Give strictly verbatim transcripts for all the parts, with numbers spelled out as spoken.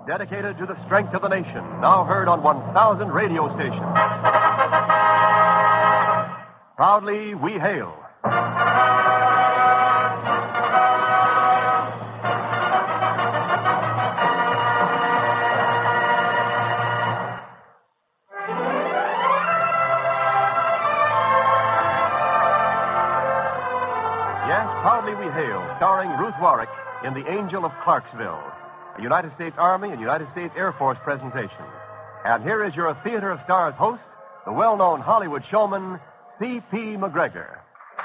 dedicated to the strength of the nation, now heard on one thousand radio stations. Proudly, we hail. Yes, Proudly We Hail, starring Ruth Warwick in The Angel of Clarksville, a United States Army and United States Air Force presentation. And here is your Theater of Stars host, the well-known Hollywood showman, C P McGregor.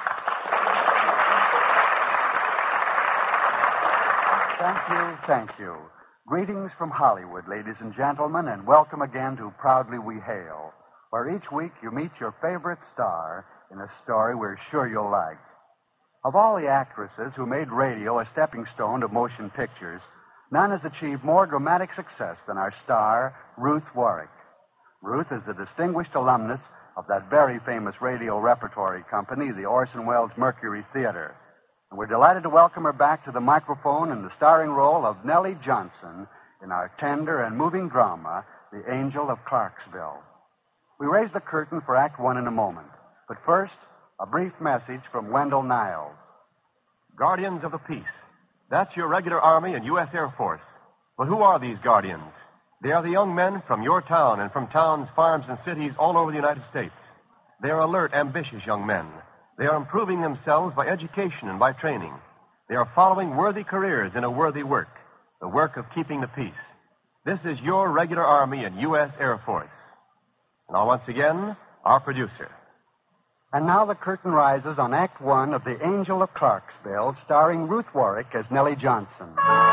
Thank you, thank you. Greetings from Hollywood, ladies and gentlemen, and welcome again to Proudly We Hail, where each week you meet your favorite star in a story we're sure you'll like. Of all the actresses who made radio a stepping stone to motion pictures, none has achieved more dramatic success than our star, Ruth Warwick. Ruth is a distinguished alumnus of that very famous radio repertory company, the Orson Welles Mercury Theater. And we're delighted to welcome her back to the microphone in the starring role of Nellie Johnson in our tender and moving drama, The Angel of Clarksville. We raise the curtain for Act One in a moment. But first, a brief message from Wendell Niles. Guardians of the Peace. That's your regular Army and U S Air Force. But who are these guardians? They are the young men from your town and from towns, farms, and cities all over the United States. They are alert, ambitious young men. They are improving themselves by education and by training. They are following worthy careers in a worthy work, the work of keeping the peace. This is your regular Army and U S Air Force. Now, once again, our producer. And now the curtain rises on Act One of The Angel of Clarksville, starring Ruth Warwick as Nellie Johnson.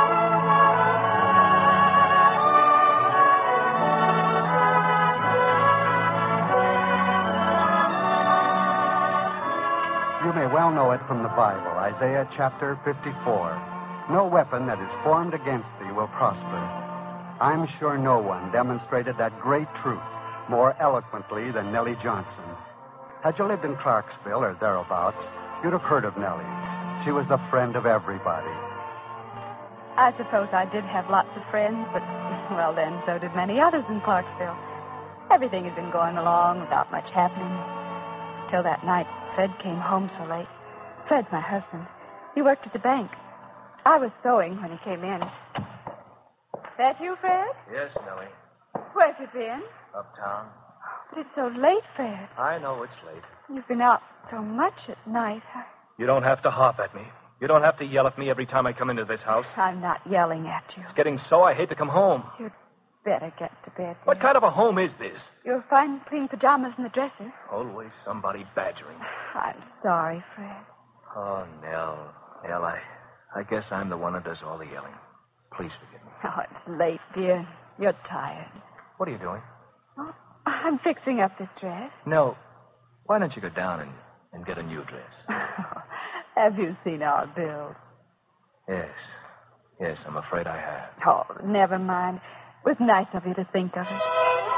You may well know it from the Bible, Isaiah chapter fifty-four. No weapon that is formed against thee will prosper. I'm sure no one demonstrated that great truth more eloquently than Nellie Johnson. Had you lived in Clarksville or thereabouts, you'd have heard of Nellie. She was the friend of everybody. I suppose I did have lots of friends, but, well, then, so did many others in Clarksville. Everything had been going along without much happening. Till that night, Fred came home so late. Fred's my husband. He worked at the bank. I was sewing when he came in. That you, Fred? Yes, Nellie. Where've you been? Uptown. But it's so late, Fred. I know it's late. You've been out so much at night. You don't have to hop at me. You don't have to yell at me every time I come into this house. I'm not yelling at you. It's getting so I hate to come home. You'd better get to bed. What dear. kind of a home is this? You'll find clean pajamas in the dresser. Always somebody badgering. I'm sorry, Fred. Oh, Nell. Nell, I, I guess I'm the one that does all the yelling. Please forgive me. Oh, it's late, dear. You're tired. What are you doing? Oh, I'm fixing up this dress. No. Why don't you go down and, and get a new dress? Have you seen our bill? Yes. Yes, I'm afraid I have. Oh, never mind. It was nice of you to think of it.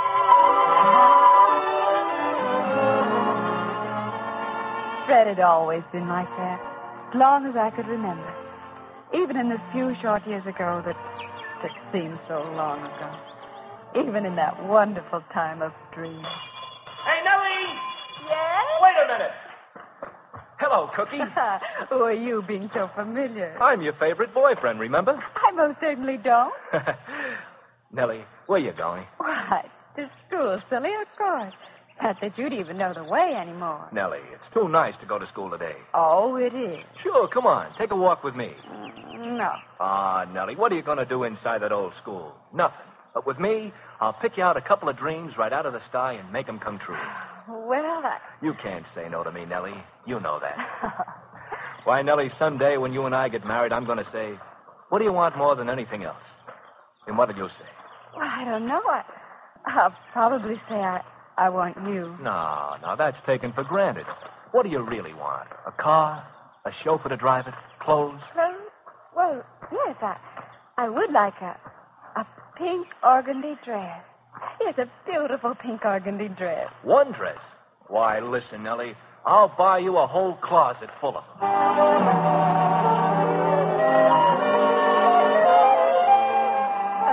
Fred had always been like that, as long as I could remember. Even in the few short years ago that, that seemed so long ago. Even in that wonderful time of dreams. Hey, Nellie! Yes? Wait a minute. Hello, Cookie. Who are you being so familiar? I'm your favorite boyfriend, remember? I most certainly don't. Nellie, where you going? Why, to school, silly, of course. Not that you'd even know the way anymore. Nellie, it's too nice to go to school today. Oh, it is. Sure, come on. Take a walk with me. Mm, no. Ah, Nellie, what are you going to do inside that old school? Nothing. But with me, I'll pick you out a couple of dreams right out of the sky and make them come true. Well, I... You can't say no to me, Nellie. You know that. Why, Nellie, someday when you and I get married, I'm going to say, what do you want more than anything else? And what'll you say? Well, I don't know. I, I'll probably say I, I want you. No, no, that's taken for granted. What do you really want? A car? A chauffeur to drive it? Clothes? Well, well yes, I, I would like a, a pink organdy dress. Yes, a beautiful pink organdy dress. One dress? Why, listen, Nellie, I'll buy you a whole closet full of them. A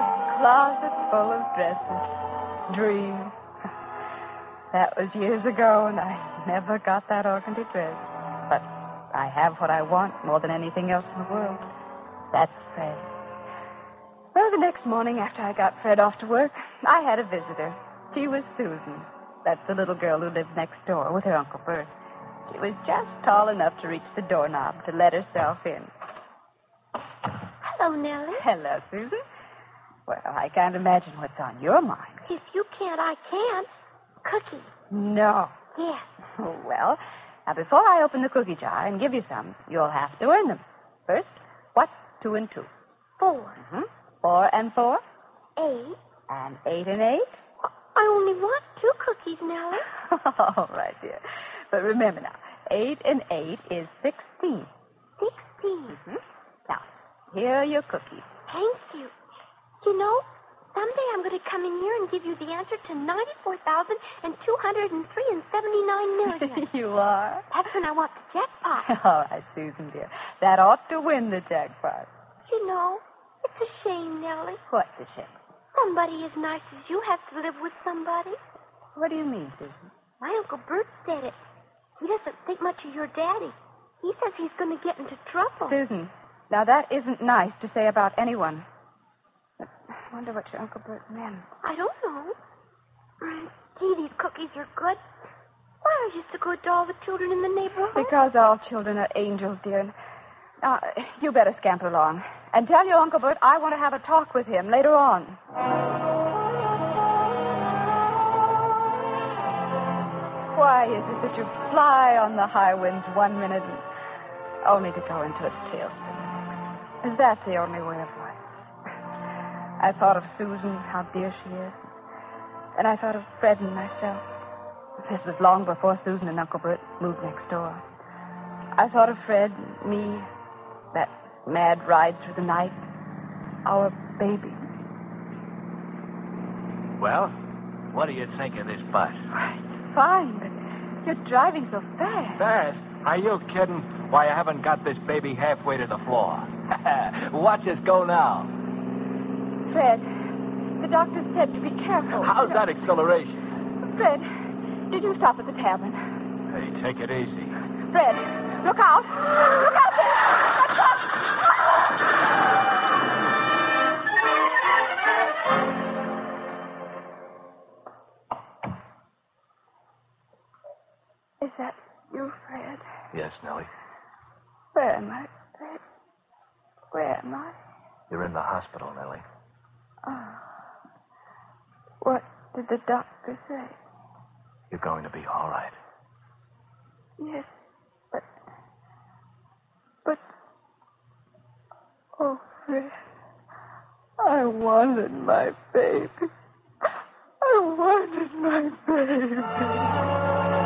closet full of dresses. Dreams. That was years ago, and I never got that organdy dress. But I have what I want more than anything else in the world. That's Fred. Well, the next morning after I got Fred off to work, I had a visitor. She was Susan. That's the little girl who lived next door with her Uncle Bert. She was just tall enough to reach the doorknob to let herself in. Hello, Nellie. Hello, Susan. Well, I can't imagine what's on your mind. If you can't, I can. Cookies. No. Yes. Oh, well, now before I open the cookie jar and give you some, you'll have to earn them. First, what's two and two? Four. Mm-hmm. Four and four? Eight. And eight and eight? I only want two cookies, Nellie. All right, dear. But remember now, eight and eight is sixteen. Sixteen. Mm-hmm. Now, here are your cookies. Thank you. You know, someday I'm going to come in here and give you the answer to ninety-four thousand two hundred three and seventy-nine million. You are? That's when I want the jackpot. All right, Susan, dear. That ought to win the jackpot. You know, it's a shame, Nellie. What's the shame? Somebody as nice as you has to live with somebody. What do you mean, Susan? My Uncle Bert said it. He doesn't think much of your daddy. He says he's going to get into trouble. Susan, now that isn't nice to say about anyone. But I wonder what your Uncle Bert meant. I don't know. Mm, Gee, these cookies are good. Why are you so good to all the children in the neighborhood? Because all children are angels, dear. Now, you better scamper along. And tell your Uncle Bert I want to have a talk with him later on. Why is it that you fly on the high winds one minute and only to go into a tailspin the next? Is that the only way of life? I thought of Susan, how dear she is. And I thought of Fred and myself. This was long before Susan and Uncle Bert moved next door. I thought of Fred and me, that mad ride through the night, our baby. Well, what do you think of this bus? It's fine, but you're driving so fast. Fast? Are you kidding? Why, I haven't got this baby halfway to the floor. Watch us go now. Fred, the doctor said to be careful. How's that acceleration? Fred, did you stop at the tavern? Hey, take it easy. Fred, look out. Look out there. Look out. Is that you, Fred? Yes, Nellie. Where am I, Fred? Where am I? You're in the hospital, Nellie. Oh. What did the doctor say? You're going to be all right. Yes, but... But... Oh, Fred, I wanted my baby. I wanted my baby.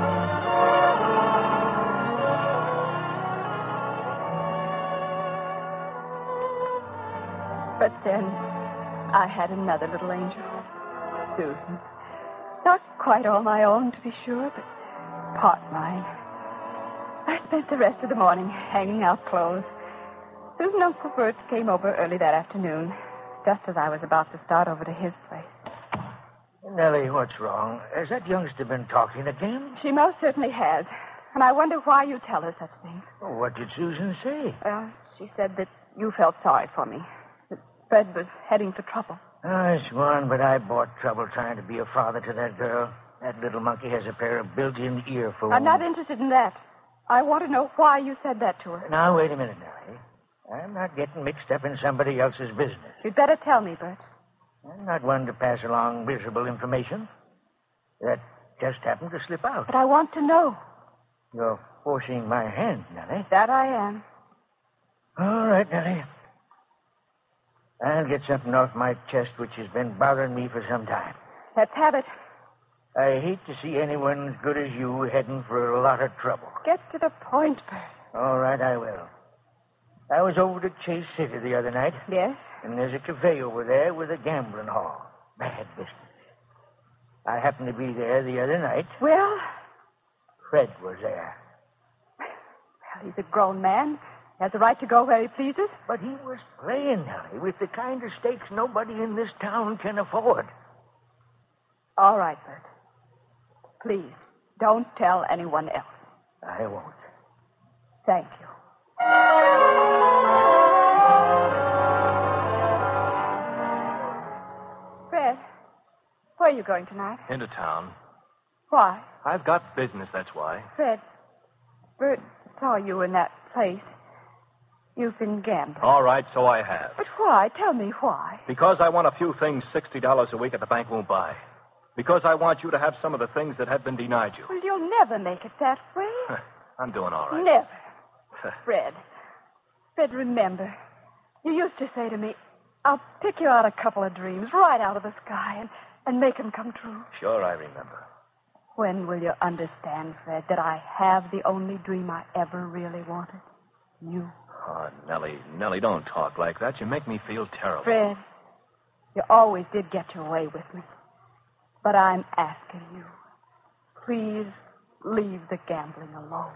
But then I had another little angel, Susan. Not quite all my own, to be sure, but part mine. I spent the rest of the morning hanging out clothes. Susan and Uncle Bert came over early that afternoon, just as I was about to start over to his place. Nellie, what's wrong? Has that youngster been talking again? She most certainly has. And I wonder why you tell her such things. Oh, what did Susan say? Well, she said that you felt sorry for me. That Fred was heading for trouble. I swan, but I bought trouble trying to be a father to that girl. That little monkey has a pair of built-in earphones. I'm not interested in that. I want to know why you said that to her. Now, wait a minute, Nellie. I'm not getting mixed up in somebody else's business. You'd better tell me, Bert. I'm not one to pass along miserable information. That just happened to slip out. But I want to know. You're forcing my hand, Nellie. That I am. All right, Nellie. I'll get something off my chest which has been bothering me for some time. Let's have it. I hate to see anyone as good as you heading for a lot of trouble. Get to the point, Bert. All right, I will. I was over to Chase City the other night. Yes? And there's a cafe over there with a gambling hall. Bad business. I happened to be there the other night. Well? Fred was there. Well, he's a grown man. He has the right to go where he pleases. But he was playing, Nellie, with the kind of stakes nobody in this town can afford. All right, Bert. Please, don't tell anyone else. I won't. Thank you. Fred, where are you going tonight? Into town. Why? I've got business, that's why. Fred, Bert saw you in that place. You've been gambling. All right, so I have. But why? Tell me why. Because I want a few things sixty dollars a week at the bank won't buy. Because I want you to have some of the things that have been denied you. Well, you'll never make it that way. I'm doing all right. Never. Fred. Fred, remember. You used to say to me, I'll pick you out a couple of dreams right out of the sky and, and make them come true. Sure, I remember. When will you understand, Fred, that I have the only dream I ever really wanted? You. Oh, Nellie, Nellie, don't talk like that. You make me feel terrible. Fred, you always did get your way with me. But I'm asking you, please leave the gambling alone.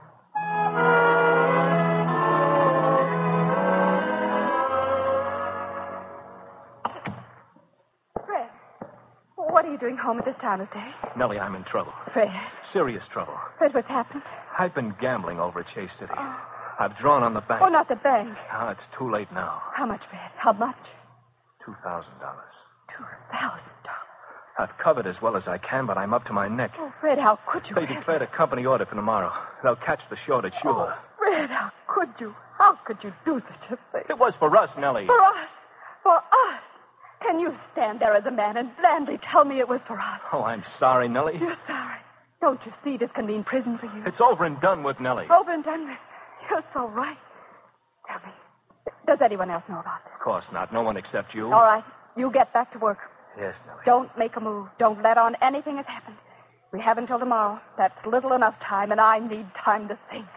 Fred, what are you doing home at this time of day? Nellie, I'm in trouble. Fred. Serious trouble. Fred, what's happened? I've been gambling over at Chase City. Oh. I've drawn on the bank. Oh, not the bank. Ah, it's too late now. How much, Fred? How much? Two thousand dollars. Two thousand dollars. I've covered as well as I can, but I'm up to my neck. Oh, Fred, how could you? They declared a company order for tomorrow. They'll catch the shortage, sure. Oh, Fred, how could you? How could you do such a thing? It was for us, Nellie. For us. For us. Can you stand there as a man and blandly tell me it was for us? Oh, I'm sorry, Nellie. You're sorry. Don't you see this can mean prison for you? It's over and done with, Nellie. Over and done with. You're so right. Tell me, does anyone else know about this? Of course not. No one except you. All right. You get back to work. Yes, Nellie. Don't make a move. Don't let on anything has happened. We have until tomorrow. That's little enough time, and I need time to think.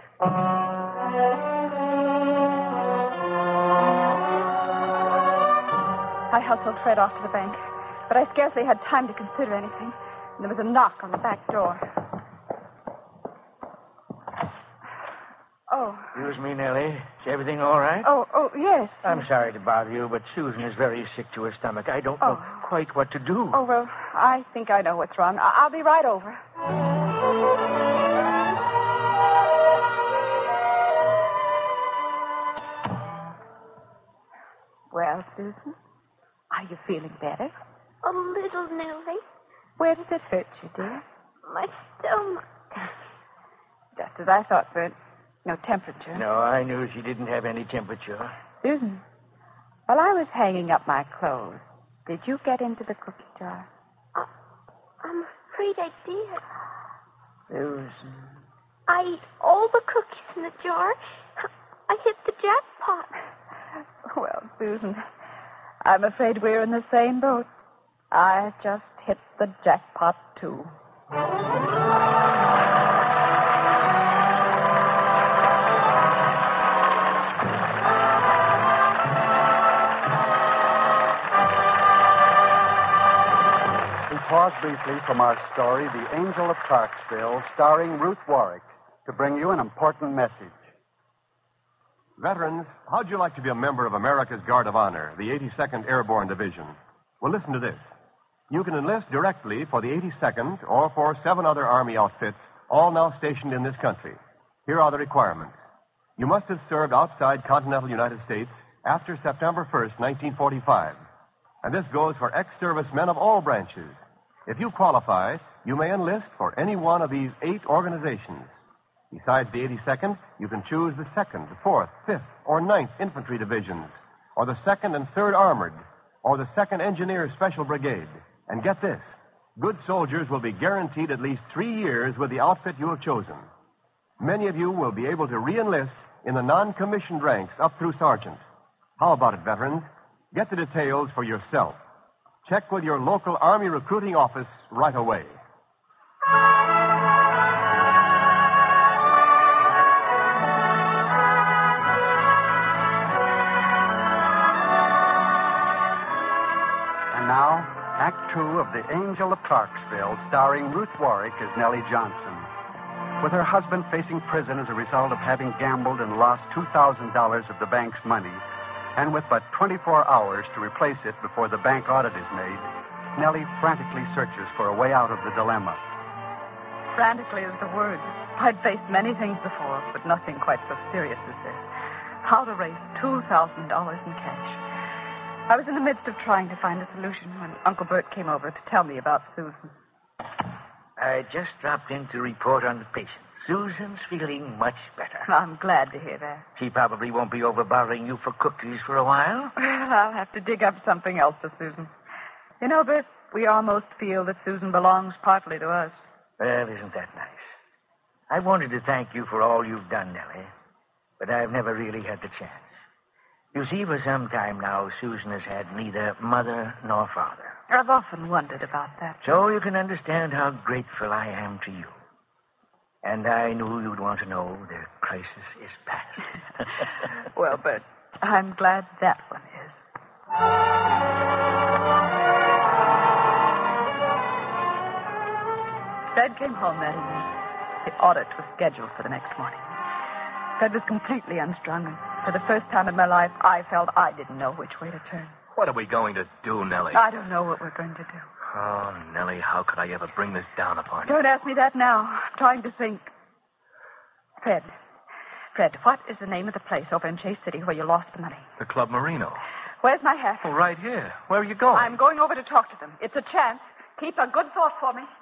I hustled Fred off to the bank, but I scarcely had time to consider anything. And there was a knock on the back door. Oh. Excuse me, Nellie. Is everything all right? Oh, oh, yes. I'm sorry to bother you, but Susan is very sick to her stomach. I don't know Oh. quite what to do. Oh, well, I think I know what's wrong. I- I'll be right over. Well, Susan, are you feeling better? A little, Nellie. Where does it hurt you, dear? My stomach. Just as I thought, Bert. No temperature. No, I knew she didn't have any temperature. Susan, while I was hanging up my clothes, did you get into the cookie jar? Uh, I'm afraid I did. Susan. I ate all the cookies in the jar. I hit the jackpot. Well, Susan, I'm afraid we're in the same boat. I just hit the jackpot, too. Pause briefly from our story, The Angel of Clarksville, starring Ruth Warwick, to bring you an important message. Veterans, how'd you like to be a member of America's Guard of Honor, the eighty-second Airborne Division? Well, listen to this. You can enlist directly for the eighty-second or for seven other Army outfits, all now stationed in this country. Here are the requirements. You must have served outside continental United States after September first, nineteen forty-five. And this goes for ex-servicemen of all branches. If you qualify, you may enlist for any one of these eight organizations. Besides the eighty-second, you can choose the second, fourth, fifth, or ninth Infantry Divisions, or the second and third Armored, or the second Engineer Special Brigade. And get this, good soldiers will be guaranteed at least three years with the outfit you have chosen. Many of you will be able to re-enlist in the non-commissioned ranks up through sergeant. How about it, veterans? Get the details for yourself. Check with your local Army recruiting office right away. And now, Act Two of The Angel of Clarksville, starring Ruth Warwick as Nellie Johnson. With her husband facing prison as a result of having gambled and lost two thousand dollars of the bank's money, and with but twenty-four hours to replace it before the bank audit is made, Nellie frantically searches for a way out of the dilemma. Frantically is the word. I'd faced many things before, but nothing quite so serious as this. How to raise two thousand dollars in cash. I was in the midst of trying to find a solution when Uncle Bert came over to tell me about Susan. I just dropped in to report on the patient. Susan's feeling much better. I'm glad to hear that. She probably won't be over bothering you for cookies for a while. Well, I'll have to dig up something else for Susan. You know, Bert, we almost feel that Susan belongs partly to us. Well, isn't that nice? I wanted to thank you for all you've done, Nellie, but I've never really had the chance. You see, for some time now, Susan has had neither mother nor father. I've often wondered about that. So you can understand how grateful I am to you. And I knew you'd want to know the crisis is past. Well, Bert, I'm glad that one is. Fred came home that evening. The audit was scheduled for the next morning. Fred was completely unstrung, and for the first time in my life, I felt I didn't know which way to turn. What are we going to do, Nellie? I don't know what we're going to do. Oh, Nellie, how could I ever bring this down upon you? Don't ask me that now. I'm trying to think. Fred. Fred, what is the name of the place over in Chase City where you lost the money? The Club Marino. Where's my hat? Oh, right here. Where are you going? I'm going over to talk to them. It's a chance. Keep a good thought for me.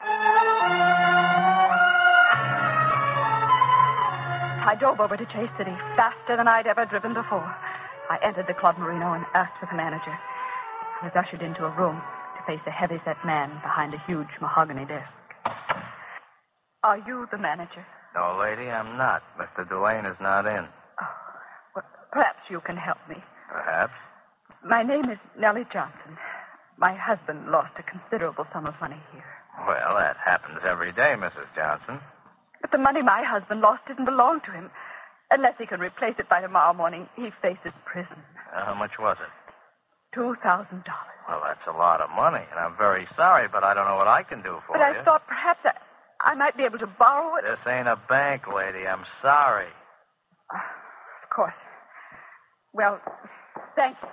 I drove over to Chase City faster than I'd ever driven before. I entered the Club Marino and asked for the manager. I was ushered into a room to face a heavy-set man behind a huge mahogany desk. Are you the manager? No, lady, I'm not. Mister Delane is not in. Oh, well, perhaps you can help me. Perhaps. My name is Nellie Johnson. My husband lost a considerable sum of money here. Well, that happens every day, Missus Johnson. But the money my husband lost didn't belong to him. Unless he can replace it by tomorrow morning, he faces prison. Uh, how much was it? Two thousand dollars. Well, that's a lot of money, and I'm very sorry, but I don't know what I can do for but you. But I thought perhaps I, I might be able to borrow it. This ain't a bank, lady. I'm sorry. Uh, of course. Well, thank you.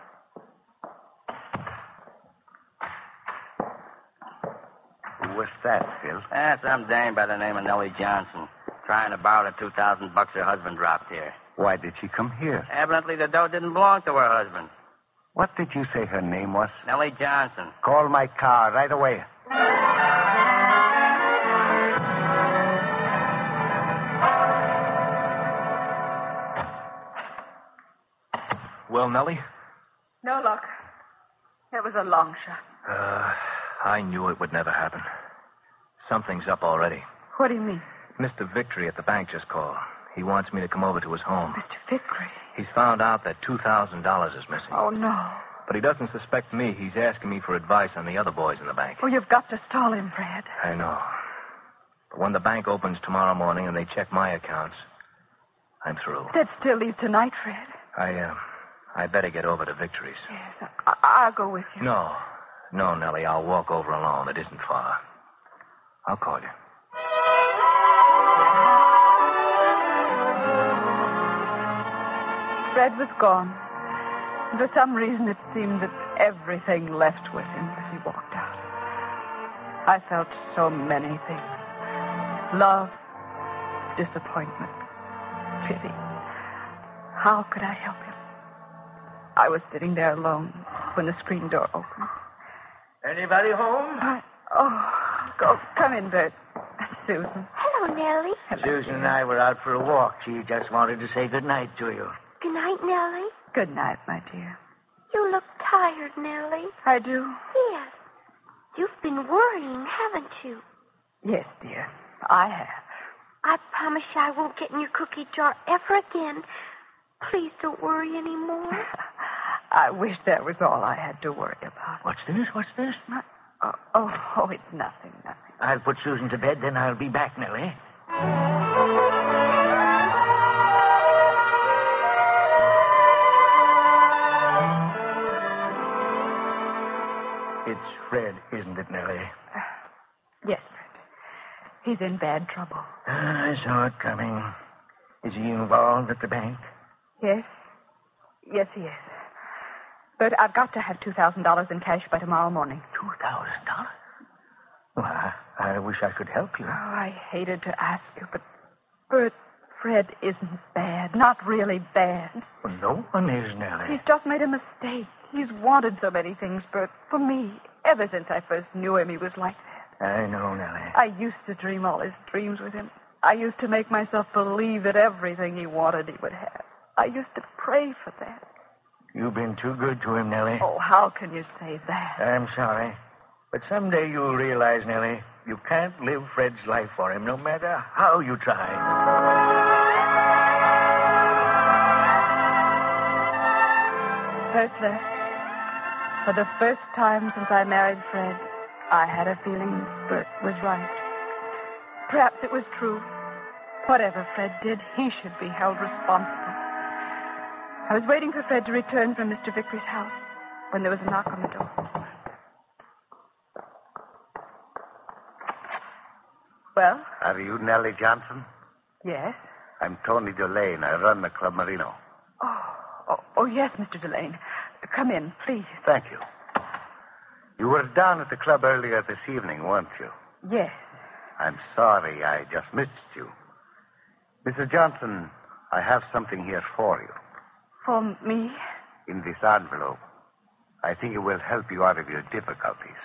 What's that, Phil? That's some dame by the name of Nellie Johnson. Trying to borrow the two thousand bucks her husband dropped here. Why did she come here? Evidently, the dough didn't belong to her husband. What did you say her name was? Nellie Johnson. Call my car right away. Well, Nellie? No luck. It was a long shot. Uh, I knew it would never happen. Something's up already. What do you mean? Mister Victory at the bank just called. He wants me to come over to his home. Mister Vickery? He's found out that two thousand dollars is missing. Oh, no. But he doesn't suspect me. He's asking me for advice on the other boys in the bank. Oh, you've got to stall him, Fred. I know. But when the bank opens tomorrow morning and they check my accounts, I'm through. That still leaves tonight, Fred. I, uh, I better get over to Victory's. Yes, I- I'll go with you. No. No, Nellie, I'll walk over alone. It isn't far. I'll call you. Fred was gone. And for some reason, it seemed that everything left with him as he walked out. I felt so many things. Love, disappointment, pity. How could I help him? I was sitting there alone when the screen door opened. Anybody home? I, oh, go, come in, Bert. Susan. Hello, Nellie. Susan and I were out for a walk. She just wanted to say good night to you. Good night, Nellie. Good night, my dear. You look tired, Nellie. I do? Yes. You've been worrying, haven't you? Yes, dear. I have. I promise you I won't get in your cookie jar ever again. Please don't worry anymore. I wish that was all I had to worry about. What's this? What's this? My, oh, oh, oh, it's nothing, nothing. I'll put Susan to bed, then I'll be back, Nellie. It's Fred, isn't it, Nellie? Uh, yes, Fred. He's in bad trouble. I saw it coming. Is he involved at the bank? Yes. Yes, he is. Bert, I've got to have two thousand dollars in cash by tomorrow morning. Two thousand dollars? Well, I, I wish I could help you. Oh, I hated to ask you, but Bert, Fred isn't bad. Not really bad. Well, no one is, Nellie. He's just made a mistake. He's wanted so many things, Bert. For me, ever since I first knew him, he was like that. I know, Nellie. I used to dream all his dreams with him. I used to make myself believe that everything he wanted he would have. I used to pray for that. You've been too good to him, Nellie. Oh, how can you say that? I'm sorry. But someday you'll realize, Nellie, you can't live Fred's life for him, no matter how you try. First left. For the first time since I married Fred, I had a feeling Bert was right. Perhaps it was true. Whatever Fred did, he should be held responsible. I was waiting for Fred to return from Mister Vickery's house when there was a knock on the door. Well? Are you Nellie Johnson? Yes. I'm Tony Delane. I run the Club Marino. Oh, oh, oh yes, Mister Delane. Come in, please. Thank you. You were down at the club earlier this evening, weren't you? Yes. I'm sorry I just missed you. Missus Johnson, I have something here for you. For me? In this envelope. I think it will help you out of your difficulties.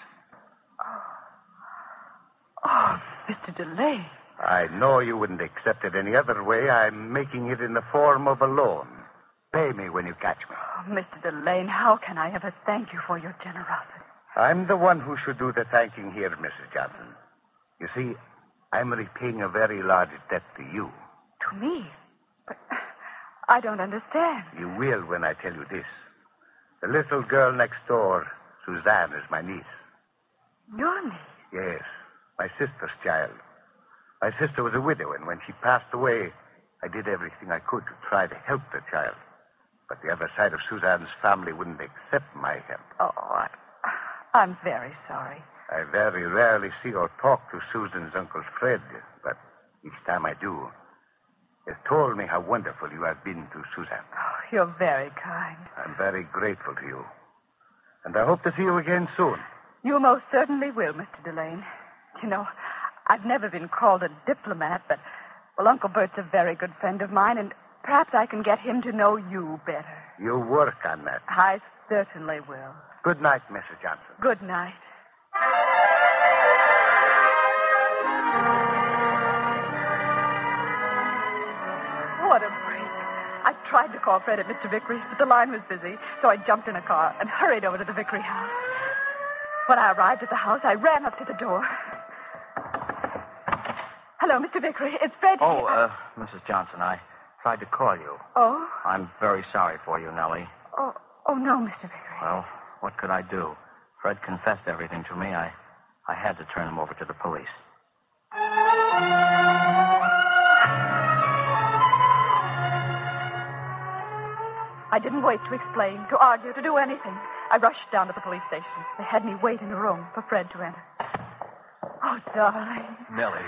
Oh, Mister Delane. I know you wouldn't accept it any other way. I'm making it in the form of a loan. Pay me when you catch me. Oh, Mister Delane, how can I ever thank you for your generosity? I'm the one who should do the thanking here, Missus Johnson. You see, I'm repaying a very large debt to you. To me? But I don't understand. You will when I tell you this. The little girl next door, Suzanne, is my niece. Your niece? Yes, my sister's child. My sister was a widow, and when she passed away, I did everything I could to try to help the child. But the other side of Suzanne's family wouldn't accept my help. Oh, I, I'm very sorry. I very rarely see or talk to Susan's Uncle Fred, but each time I do, he told me how wonderful you have been to Suzanne. Oh, you're very kind. I'm very grateful to you. And I hope to see you again soon. You most certainly will, Mister Delane. You know, I've never been called a diplomat, but, well, Uncle Bert's a very good friend of mine, and perhaps I can get him to know you better. You'll work on that. I certainly will. Good night, Missus Johnson. Good night. What a break. I tried to call Fred at Mister Vickery's, but the line was busy, so I jumped in a car and hurried over to the Vickery house. When I arrived at the house, I ran up to the door. Hello, Mister Vickery. It's Fred. Oh, uh, Missus Johnson, I tried to call you. Oh? I'm very sorry for you, Nellie. Oh, oh no, Mister Vickery. Well, what could I do? Fred confessed everything to me. I, I had to turn him over to the police. I didn't wait to explain, to argue, to do anything. I rushed down to the police station. They had me wait in a room for Fred to enter. Oh, darling. Nellie.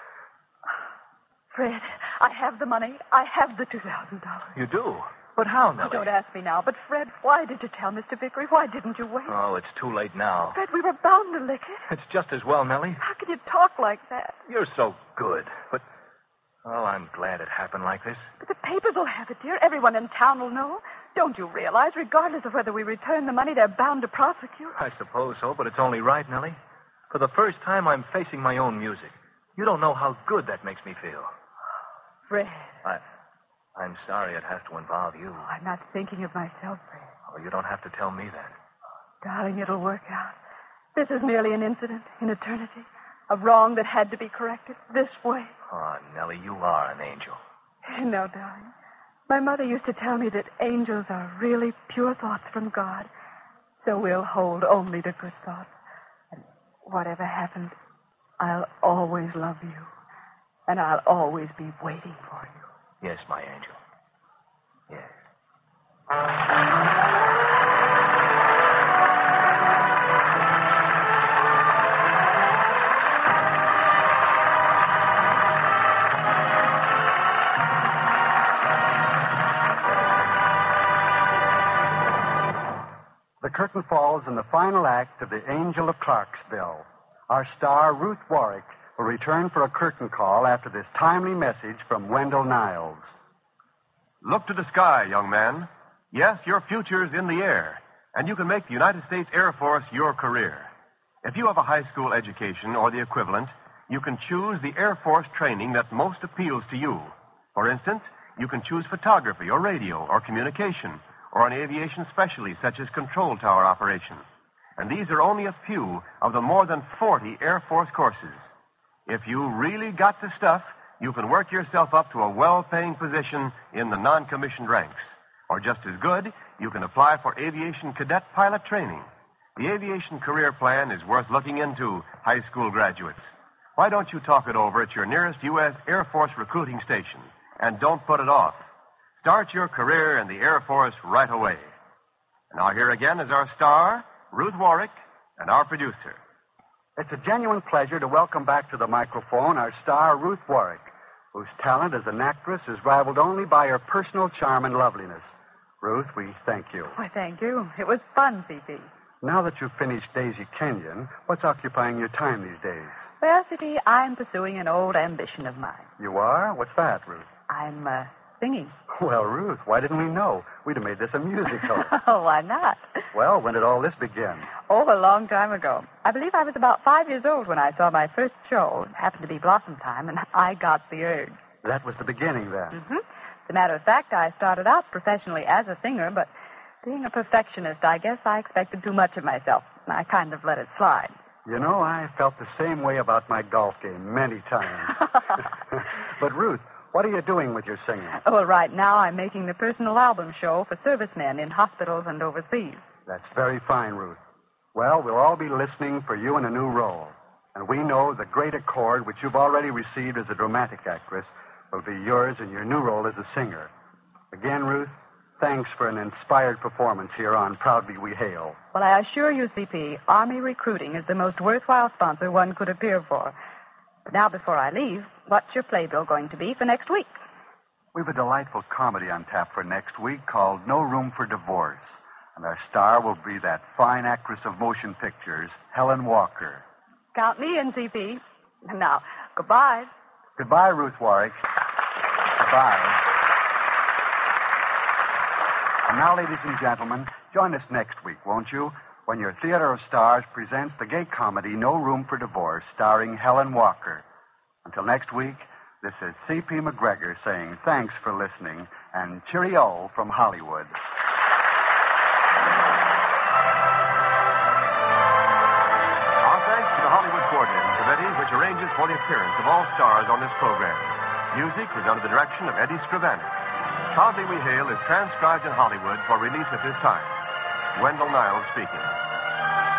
Fred, I have the money. I have the two thousand dollars. You do? But how, Nellie? Oh, don't ask me now. But, Fred, why did you tell Mister Vickery? Why didn't you wait? Oh, it's too late now. Fred, we were bound to lick it. It's just as well, Nellie. How can you talk like that? You're so good. But, oh, I'm glad it happened like this. But the papers will have it, dear. Everyone in town will know. Don't you realize, regardless of whether we return the money, they're bound to prosecute? I suppose so, but it's only right, Nellie. For the first time, I'm facing my own music. You don't know how good that makes me feel. Fred. I, I'm sorry it has to involve you. Oh, I'm not thinking of myself, Fred. Oh, you don't have to tell me that. Darling, it'll work out. This is merely an incident in eternity. A wrong that had to be corrected this way. Oh, Nellie, you are an angel. No, darling. My mother used to tell me that angels are really pure thoughts from God. So we'll hold only to good thoughts. And whatever happens, I'll always love you. And I'll always be waiting for you. Yes, my angel. Yes. curtain falls in the final act of The Angel of Clarksville. Our star, Ruth Warwick, will return for a curtain call after this timely message from Wendell Niles. Look to the sky, young man. Yes, your future's in the air, and you can make the United States Air Force your career. If you have a high school education or the equivalent, you can choose the Air Force training that most appeals to you. For instance, you can choose photography or radio or communication or an aviation specialty such as control tower operation. And these are only a few of the more than forty Air Force courses. If you really got the stuff, you can work yourself up to a well-paying position in the non-commissioned ranks. Or just as good, you can apply for aviation cadet pilot training. The aviation career plan is worth looking into, high school graduates. Why don't you talk it over at your nearest U S Air Force recruiting station? And don't put it off. Start your career in the Air Force right away. And now here again is our star, Ruth Warwick, and our producer. It's a genuine pleasure to welcome back to the microphone our star, Ruth Warwick, whose talent as an actress is rivaled only by her personal charm and loveliness. Ruth, we thank you. Why, thank you. It was fun, C P. Now that you've finished Daisy Kenyon, what's occupying your time these days? Well, C P, I'm pursuing an old ambition of mine. You are? What's that, Ruth? I'm, uh, singing. Well, Ruth, why didn't we know? We'd have made this a musical. Oh, why not? Well, when did all this begin? Oh, a long time ago. I believe I was about five years old when I saw my first show. It happened to be Blossom Time, and I got the urge. That was the beginning, then. Mm-hmm. As a matter of fact, I started out professionally as a singer, but being a perfectionist, I guess I expected too much of myself, and I kind of let it slide. You know, I felt the same way about my golf game many times. But, Ruth, what are you doing with your singing? Oh, well, right now I'm making the personal album show for servicemen in hospitals and overseas. That's very fine, Ruth. Well, we'll all be listening for you in a new role. And we know the great accord which you've already received as a dramatic actress will be yours in your new role as a singer. Again, Ruth, thanks for an inspired performance here on Proudly We Hail. Well, I assure you, C P, Army recruiting is the most worthwhile sponsor one could appear for. But now, before I leave, what's your playbill going to be for next week? We've a delightful comedy on tap for next week called No Room for Divorce. And our star will be that fine actress of motion pictures, Helen Walker. Count me in, C P. Now, goodbye. Goodbye, Ruth Warwick. Goodbye. And now, ladies and gentlemen, join us next week, won't you, when your Theater of Stars presents the gay comedy No Room for Divorce, starring Helen Walker. Until next week, this is C P McGregor saying thanks for listening and cheerio from Hollywood. Our thanks to the Hollywood Coordinating Committee, which arranges for the appearance of all stars on this program. Music was under the direction of Eddie Scrivani. Proudly We Hail is transcribed in Hollywood for release at this time. Wendell Niles speaking.